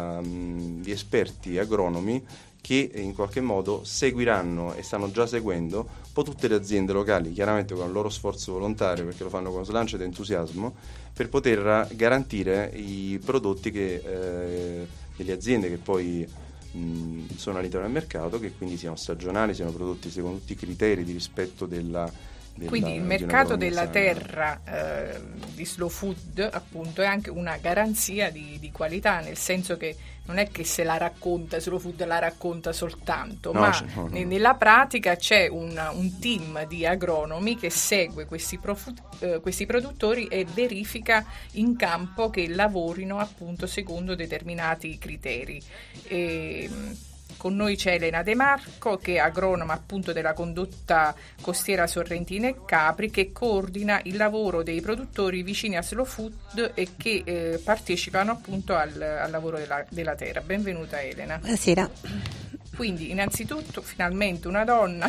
esperti agronomi che in qualche modo seguiranno, e stanno già seguendo, un po' tutte le aziende locali, chiaramente con il loro sforzo volontario, perché lo fanno con slancio ed entusiasmo, per poter garantire i prodotti delle aziende che poi sono all'interno del mercato, che quindi siano stagionali, siano prodotti secondo tutti i criteri di rispetto quindi il mercato della terra di Slow Food, appunto, è anche una garanzia di qualità, nel senso che non è che se la racconta Slow Food la racconta soltanto, no, ma no. Nella pratica c'è un team di agronomi che segue questi produttori e verifica in campo che lavorino, appunto, secondo determinati criteri. Con noi c'è Elena De Marco, che è agronoma, appunto, della condotta Costiera Sorrentina e Capri, che coordina il lavoro dei produttori vicini a Slow Food e che partecipano, appunto, al lavoro della terra. Benvenuta, Elena. Buonasera. Quindi, innanzitutto, finalmente una donna.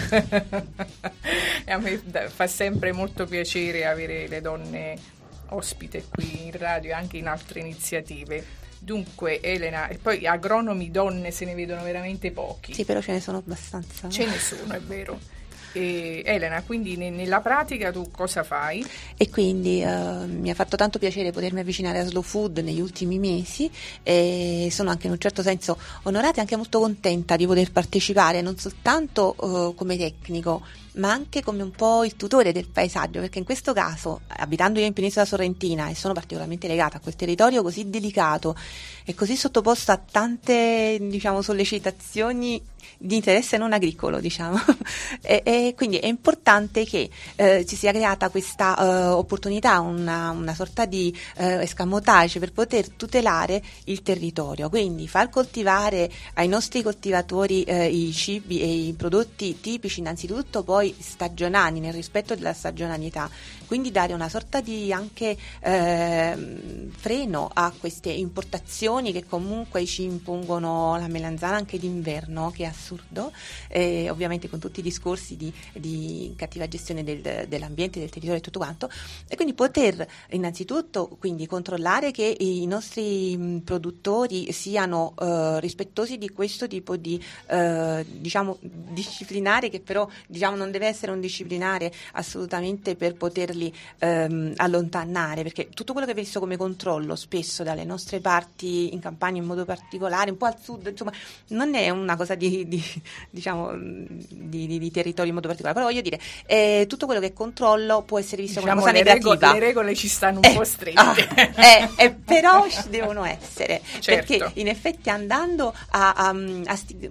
E a me fa sempre molto piacere avere le donne ospite qui in radio e anche in altre iniziative. Dunque, Elena, e poi agronomi donne se ne vedono veramente pochi. Sì, però ce ne sono abbastanza. Ce ne sono, è vero. Elena, quindi nella pratica tu cosa fai? E quindi mi ha fatto tanto piacere potermi avvicinare a Slow Food negli ultimi mesi, e sono anche in un certo senso onorata e anche molto contenta di poter partecipare, non soltanto come tecnico, ma anche come un po' il tutore del paesaggio, perché in questo caso, abitando io in Penisola Sorrentina e sono particolarmente legata a quel territorio così delicato e così sottoposto a tante, diciamo, sollecitazioni di interesse non agricolo, diciamo, e quindi è importante che ci sia creata questa opportunità, una sorta di escamotage per poter tutelare il territorio, quindi far coltivare ai nostri coltivatori i cibi e i prodotti tipici innanzitutto, poi poi stagionali, nel rispetto della stagionalità, quindi dare una sorta di anche freno a queste importazioni che comunque ci impongono la melanzana anche d'inverno, che è assurdo, ovviamente con tutti i discorsi di cattiva gestione dell'ambiente, del territorio e tutto quanto, e quindi poter innanzitutto quindi controllare che i nostri produttori siano rispettosi di questo tipo di diciamo disciplinare, che però diciamo non deve essere un disciplinare assolutamente per poterli allontanare, perché tutto quello che è visto come controllo spesso dalle nostre parti in Campania in modo particolare, un po' al sud, insomma non è una cosa di territorio in modo particolare, però voglio dire tutto quello che è controllo può essere visto come una cosa negativa. Le regole ci stanno un po' strette, però ci devono essere, certo. Perché in effetti andando un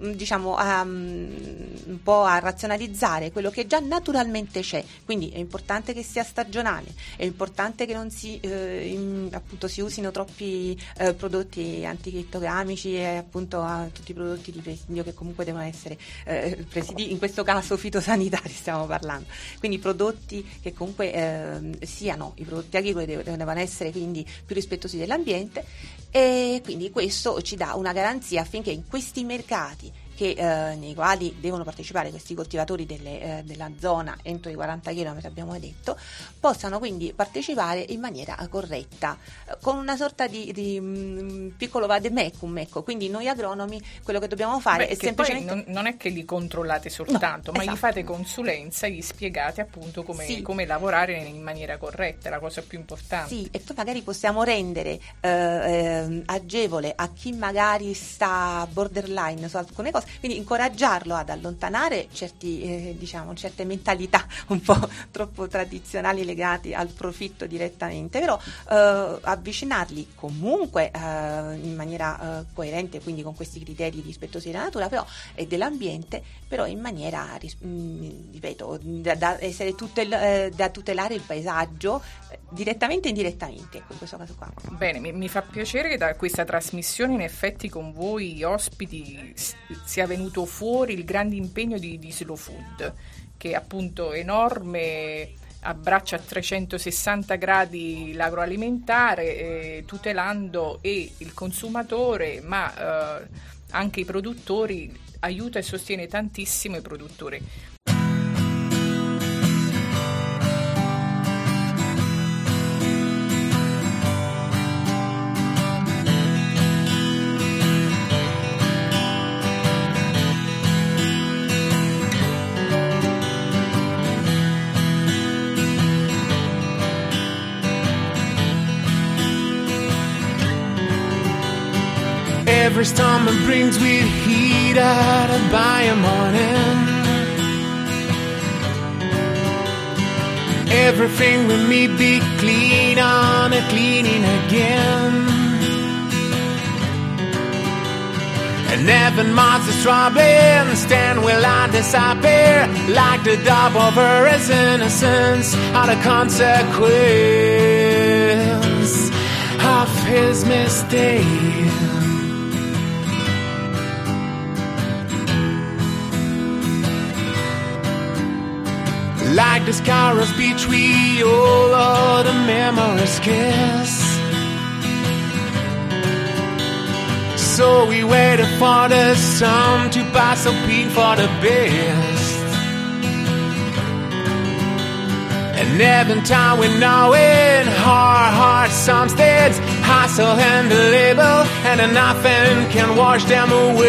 po' a razionalizzare quello che già naturalmente c'è, quindi è importante che sia stagionale, è importante che non si appunto si usino troppi prodotti anticrittogamici e appunto tutti i prodotti di presidio che comunque devono essere presidi, in questo caso fitosanitari stiamo parlando, quindi prodotti che comunque siano i prodotti agricoli devono essere quindi più rispettosi dell'ambiente, e quindi questo ci dà una garanzia affinché in questi mercati nei quali devono partecipare questi coltivatori della zona entro i 40 km abbiamo detto, possano quindi partecipare in maniera corretta, con una sorta di piccolo vademecum, ecco. Quindi noi agronomi quello che dobbiamo fare è semplicemente poi non è che li controllate soltanto, no, ma esatto. Gli fate consulenza, gli spiegate appunto come lavorare in maniera corretta, è la cosa più importante. Sì, e poi magari possiamo rendere agevole a chi magari sta borderline su alcune cose, quindi incoraggiarlo ad allontanare certe mentalità un po' troppo tradizionali legati al profitto direttamente, però avvicinarli comunque in maniera coerente, quindi con questi criteri rispettosi della natura però e dell'ambiente, però in maniera ripeto da essere da tutelare il paesaggio direttamente e indirettamente, in questo caso qua. Bene, mi fa piacere che da questa trasmissione in effetti con voi ospiti sia venuto fuori il grande impegno di Slow Food, che appunto è enorme, abbraccia a 360 gradi l'agroalimentare, tutelando il consumatore ma anche i produttori, aiuta e sostiene tantissimo i produttori. Every storm it brings with heat out of by a morning. Everything with me be clean on and cleaning again. And heaven marks the strawberry, stand will I disappear like the dove over his innocence, out of consequence of his mistake. Like the Scarus beach we all the memories kiss. So we waited for the sun to pass, hoping for the best. And every time we know it, hard some states hustle and the label, and nothing can wash them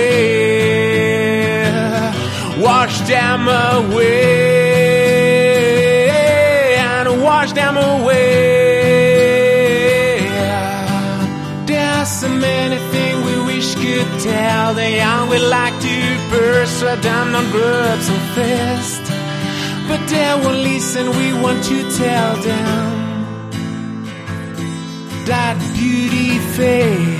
away. Wash them away. Wash them away. There's so many things we wish could tell the young. We like to persuade them not grow up so fast, but they won't listen. We want to tell them that beauty fades.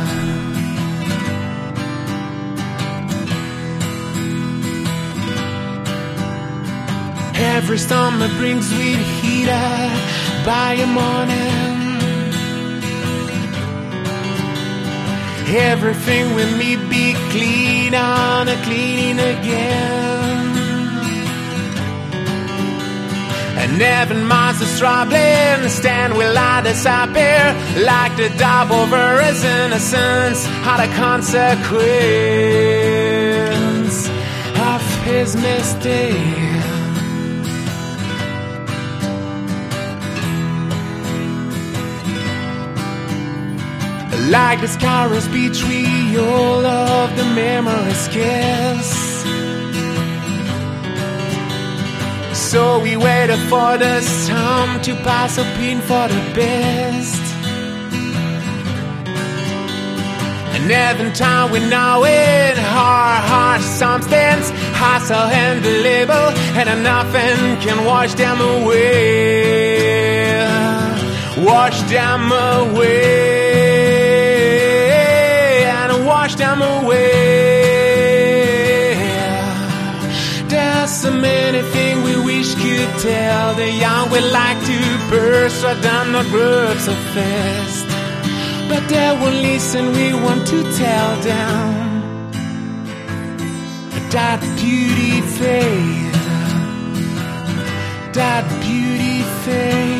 Every storm it brings with heat by a morning. Everything with me be clean on and cleaning again. 7 miles of struggling, stand will I disappear, like the dove over his innocence, had a consequence of his mistake. Like the scar's betrayal of the memory's kiss. So we waited for the storm to pass, hoping for the best. And every time we know it, our heart something's hustle and the label, and nothing can wash them away. Wash them away, and wash them away. There's so many things we wish could tell. The young would like to burst right down the groups of fist, but they won't listen. We want to tell them that beauty fade, that beauty fade.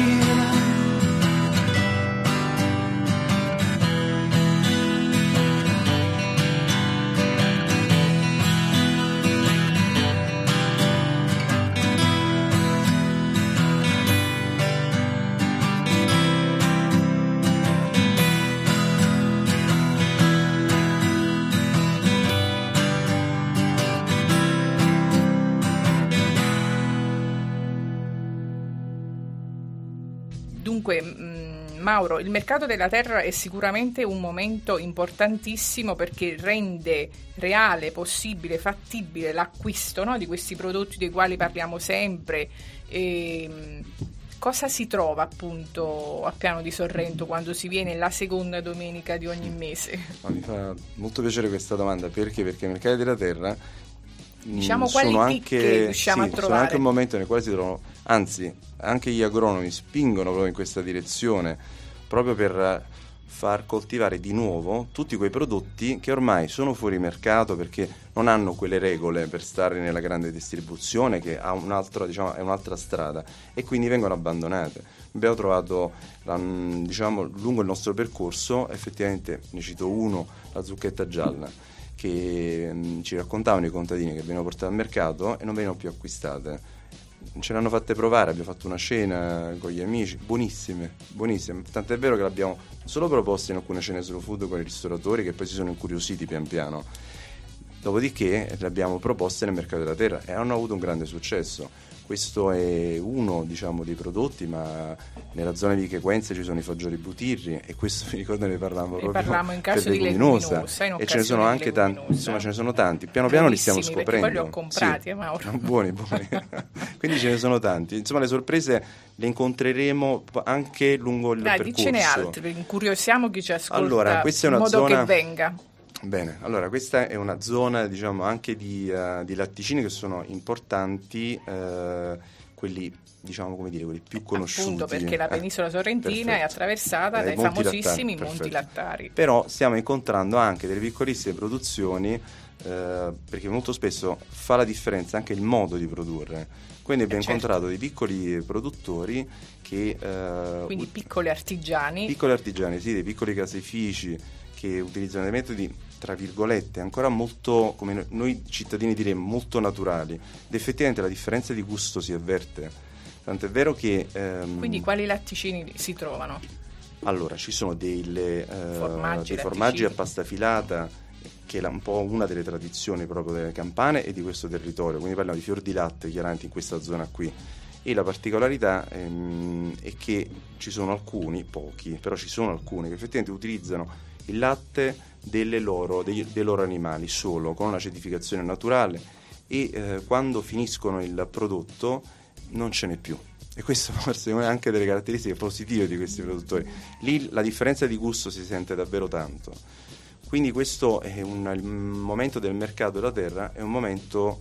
Dunque, Mauro, il mercato della terra è sicuramente un momento importantissimo perché rende reale, possibile, fattibile l'acquisto, no, di questi prodotti dei quali parliamo sempre. Cosa si trova appunto a Piano di Sorrento quando si viene la seconda domenica di ogni mese? Mi fa molto piacere questa domanda perché i mercati della terra diciamo quali sono chicche riusciamo a trovare? Sono anche un momento nel quale si trovano, anzi anche gli agronomi spingono proprio in questa direzione, proprio per far coltivare di nuovo tutti quei prodotti che ormai sono fuori mercato perché non hanno quelle regole per stare nella grande distribuzione, che ha un'altra, diciamo, è un'altra strada, e quindi vengono abbandonate. Abbiamo trovato, diciamo, lungo il nostro percorso, effettivamente ne cito uno, la zucchetta gialla, che ci raccontavano i contadini che venivano portate al mercato e non venivano più acquistate. Ce l'hanno fatte provare, abbiamo fatto una cena con gli amici, buonissime, buonissime, tant'è vero che l'abbiamo solo proposte in alcune cene slow food con i ristoratori che poi si sono incuriositi pian piano, dopodiché le abbiamo proposte nel mercato della terra e hanno avuto un grande successo. Questo è uno, diciamo, dei prodotti, ma nella zona di Chequenze ci sono i fagioli butirri, e questo mi ricordo ne parlavamo proprio in caso per di Leguminosa, in e ce ne sono anche tanti, insomma ce ne sono tanti, piano piano li stiamo scoprendo. Poi li ho comprati, sì. Mauro. Buoni. Quindi ce ne sono tanti, insomma le sorprese le incontreremo anche lungo il percorso. Dicene altri, incuriosiamo chi ci ascolta, allora, questa è una in modo zona che venga. Bene, allora questa è una zona, diciamo, anche di latticini che sono importanti, quelli, diciamo, come dire, quelli più conosciuti. Appunto, perché la penisola sorrentina è attraversata dai famosissimi Monti Lattari. Però stiamo incontrando anche delle piccolissime produzioni, perché molto spesso fa la differenza anche il modo di produrre. Quindi abbiamo incontrato dei piccoli produttori che... quindi piccoli artigiani. Piccoli artigiani, sì, dei piccoli caseifici che utilizzano dei metodi, tra virgolette, ancora molto, come noi cittadini diremmo, molto naturali, ed effettivamente la differenza di gusto si avverte, tant'è vero che quindi quali latticini si trovano? Allora ci sono dei formaggi a pasta filata, che è un po' una delle tradizioni proprio delle campane e di questo territorio, quindi parliamo di fior di latte chiaramente in questa zona qui, e la particolarità è che ci sono alcuni, pochi, però ci sono alcuni che effettivamente utilizzano il latte dei loro animali solo, con una certificazione naturale, e quando finiscono il prodotto non ce n'è più, e questo forse è una anche delle caratteristiche positive di questi produttori. Lì la differenza di gusto si sente davvero tanto, quindi questo è il momento del mercato della terra, è un momento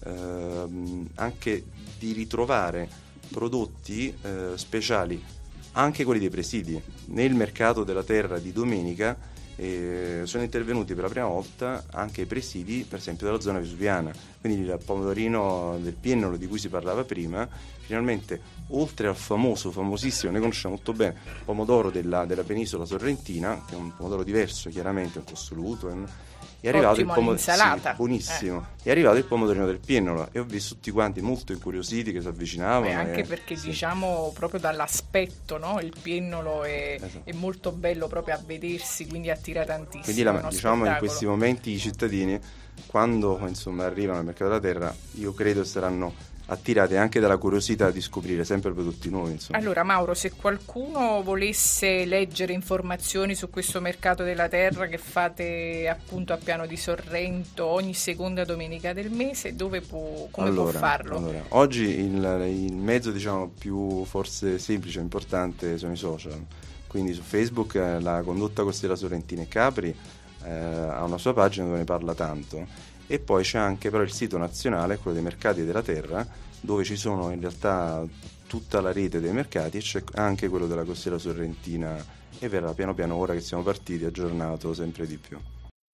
anche di ritrovare prodotti speciali, anche quelli dei presidi. Nel mercato della terra di domenica sono intervenuti per la prima volta anche i presidi, per esempio della zona vesuviana, quindi il pomodorino del Piennolo di cui si parlava prima, finalmente oltre al famosissimo, ne conosciamo molto bene, pomodoro della penisola sorrentina, che è un pomodoro diverso chiaramente, un po' assoluto, è arrivato il all'insalata. Sì, buonissimo. È arrivato il pomodorino del Piennolo e ho visto tutti quanti molto incuriositi che si avvicinavano. Anche perché sì, diciamo proprio dall'aspetto, no? Il Piennolo è molto bello proprio a vedersi, quindi attira tantissimo. Quindi diciamo in questi momenti i cittadini, quando insomma arrivano al mercato della terra, io credo saranno attirati anche dalla curiosità di scoprire sempre prodotti nuovi, insomma. Allora Mauro, se qualcuno volesse leggere informazioni su questo mercato della terra che fate appunto a Piano di Sorrento ogni seconda domenica del mese, come può farlo? Allora, oggi il mezzo diciamo più forse semplice e importante sono i social, quindi su Facebook la Condotta Costiera Sorrentina e Capri ha una sua pagina dove ne parla tanto. E poi c'è anche però il sito nazionale, quello dei mercati della terra, dove ci sono in realtà tutta la rete dei mercati e c'è anche quello della Costiera Sorrentina e verrà piano piano, ora che siamo partiti, aggiornato sempre di più.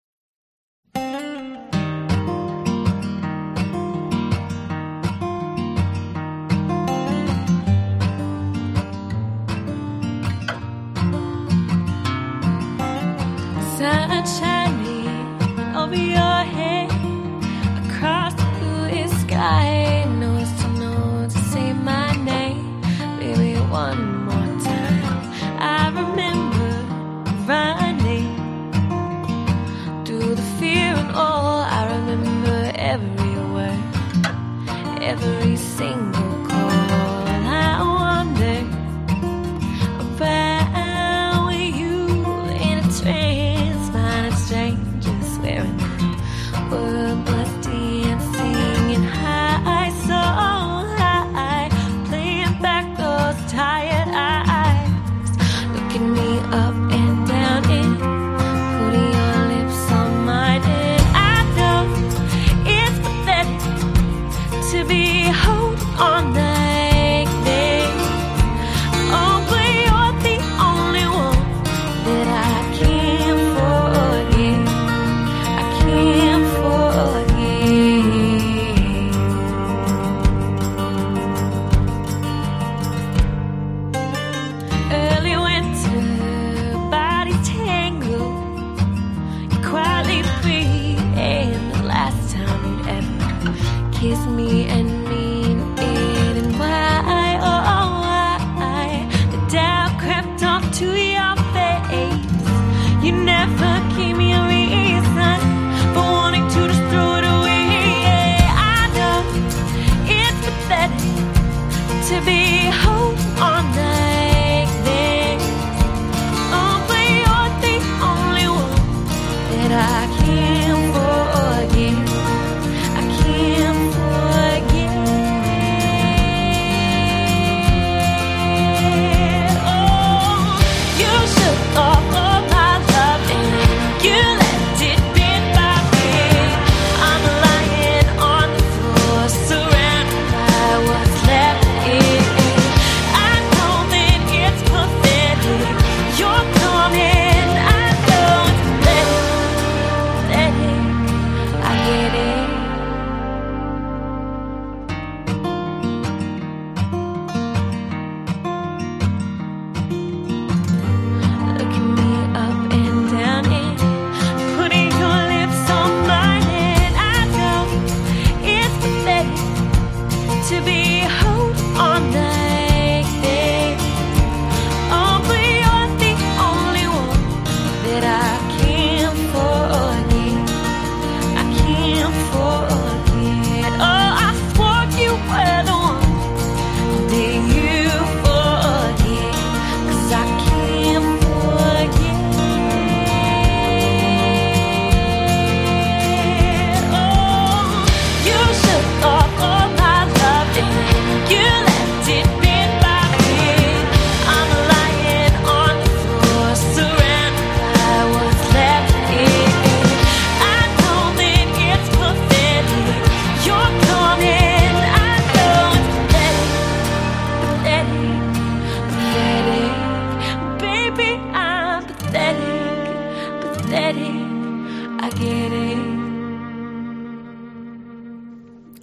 Sun shining over your head, across the blue sky. Nose to nose to say my name, baby, one more time. I remember running through the fear and all. I remember every word, every single call. I wonder about when you in a trance, finding strangers swearing word busty and singing high, so high, playing back those tired eyes, looking me up and down and putting your lips on mine. And I know it's pathetic to be holding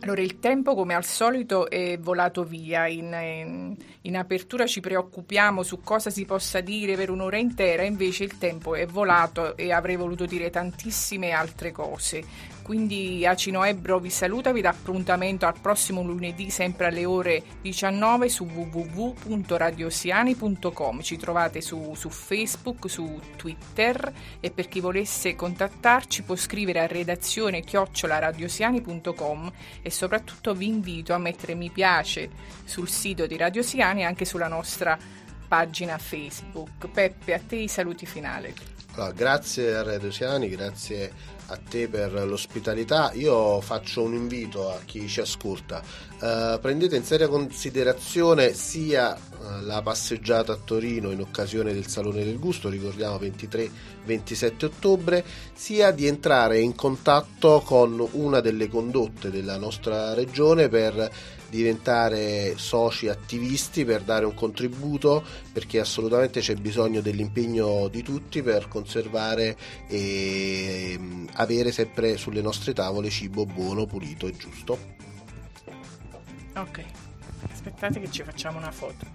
Allora, il tempo come al solito è volato via, in apertura ci preoccupiamo su cosa si possa dire per un'ora intera, invece il tempo è volato e avrei voluto dire tantissime altre cose. Quindi Acino Ebro vi saluta, vi dà appuntamento al prossimo lunedì sempre alle ore 19 su www.radiosiani.com. Ci trovate su Facebook, su Twitter, e per chi volesse contattarci può scrivere a redazione@radiosiani.com, e soprattutto vi invito a mettere mi piace sul sito di Radio Siani e anche sulla nostra pagina Facebook. Peppe, a te i saluti finali. Allora, grazie a Radio Siani, grazie a te per l'ospitalità. Io faccio un invito a chi ci ascolta: prendete in seria considerazione sia la passeggiata a Torino in occasione del Salone del Gusto, ricordiamo 23-27 ottobre, sia di entrare in contatto con una delle condotte della nostra regione per diventare soci attivisti, per dare un contributo, perché assolutamente c'è bisogno dell'impegno di tutti per conservare e avere sempre sulle nostre tavole cibo buono, pulito e giusto. Ok, aspettate che ci facciamo una foto.